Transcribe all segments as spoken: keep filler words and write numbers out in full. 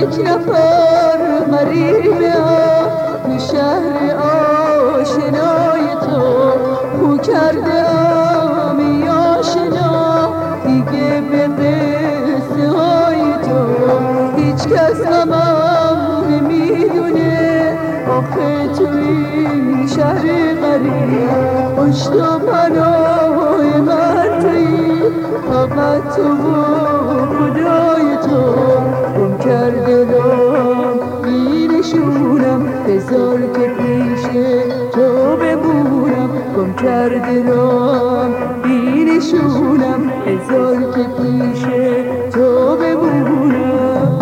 یک نفر غریبه تو شهر آشنای تو خو کرده ام یا آشنا دیگه به قصه های تو هیچ کس غمم نمیدونه آخه تو این شهر غریب پشت و پناه من تویی فقط تو و خدای تو گم کرده دلم بینشونم بذار که پیش تو بمونم گم کرده دلم بینشونم بذار که پیش تو بمونم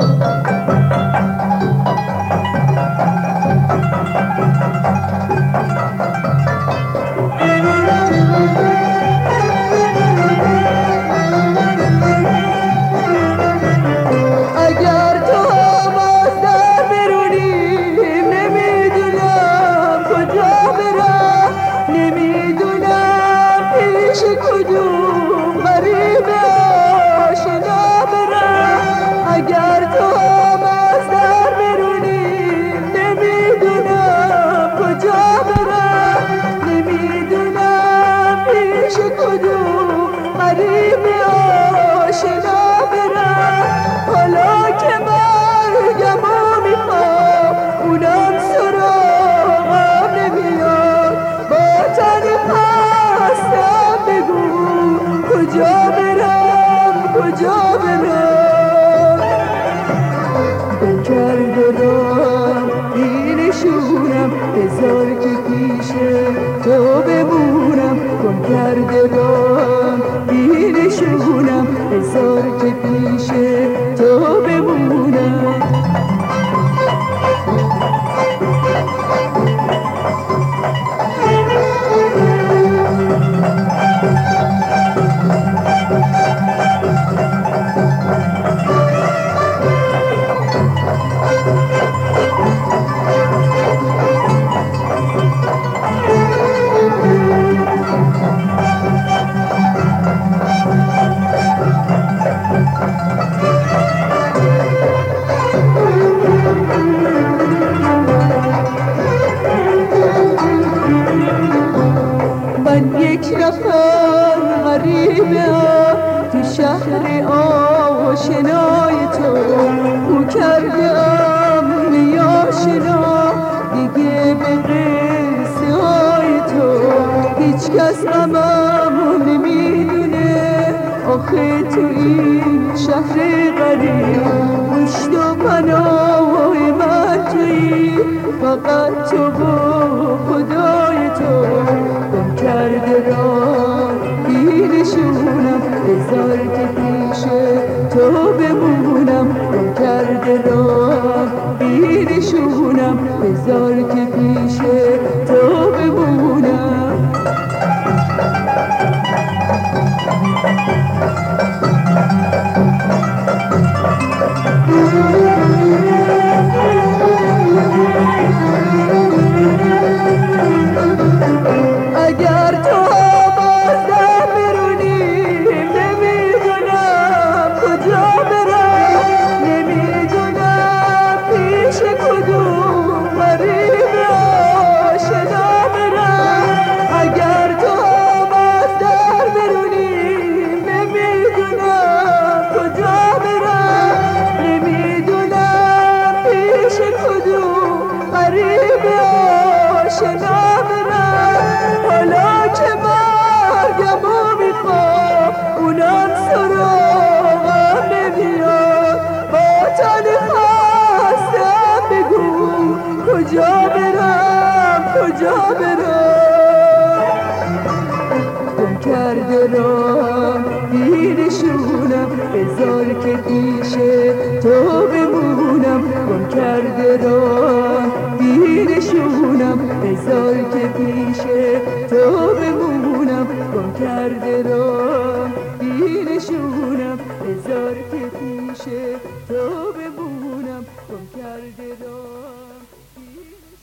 بذار که پیش تو بمونم گم کرده رام بینشونم بذار که پیش تو بمونم یک نفر غریبه تو شهر آشنای تو او کرده ام یا آشنا دیگه به قصه های تو هیچ کس غمم نمیدونه آخه تو این شهر غریب پشت و پناه من تویی فقط تو و خدای تو گم کرده رام بینشونم بذار که پیش تو بمونم گم کرده رام بینشونم بذار که پیش تو بمونم کجا برم کجا برم گم کرده رام بینشونم بذار که پیش تو بمونم گم کرده رام بینشونم بذار که پیش تو بمونم گم کرده رام بینشونم بذار که پیش تو بمونم گم کرده رام